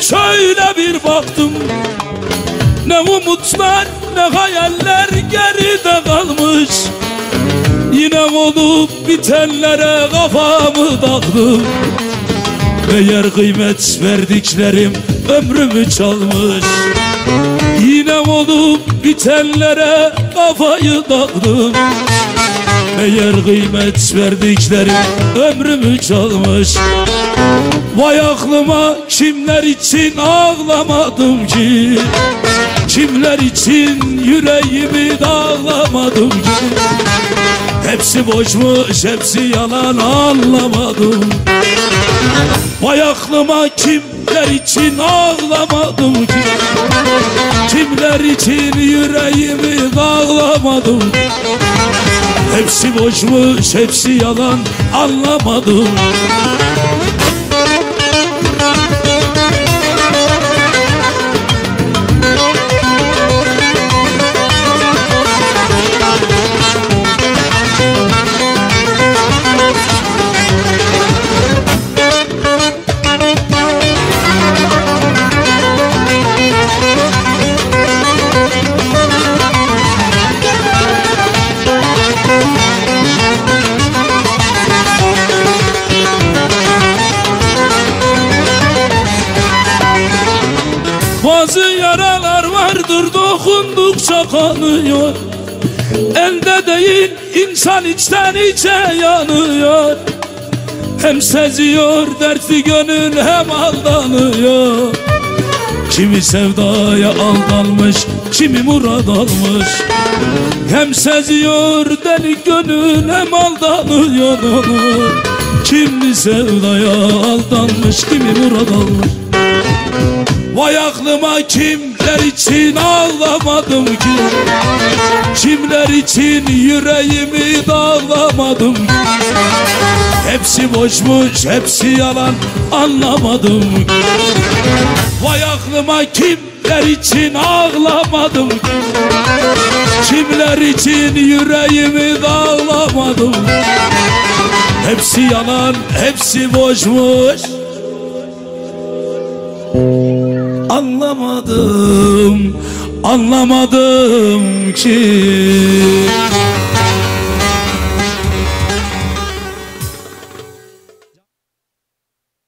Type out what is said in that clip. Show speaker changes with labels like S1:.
S1: şöyle bir baktım, ne umutlar ne hayaller geride kalmış. Yine olup bitenlere kafamı taktım. Meğer kıymet verdiklerim ömrümü çalmış. Yine olup bitenlere kafayı taktım. Meğer kıymet verdiklerim ömrümü çalmış. Vay aklıma, kimler için ağlamadım ki, kimler için yüreğimi dağlamadım ki. Hepsi boşmuş, hepsi yalan, anlamadım. Vay aklıma, kimler için ağlamadım ki, kimler için yüreğimi dağlamadım. Hepsi boşmuş, hepsi yalan, anlamadım. Bazı yaralar vardır, dokundukça kanıyor. Elde değil, insan içten içe yanıyor. Hem seziyor dertli gönül, hem aldanıyor. Kimi sevdaya aldanmış, kimi murad almış. Hem seziyor deli gönül, hem aldanıyor. Kimi sevdaya aldanmış, kimi murad almış. Vay aklıma, kimler için ağlamadım ki, kimler için yüreğimi dağlamadım ki. Hepsi boşmuş, hepsi yalan, anlamadım ki. Vay aklıma, kimler için ağlamadım ki, kimler için yüreğimi dağlamadım. Hepsi yalan, hepsi boşmuş, anlamadım, anlamadım ki.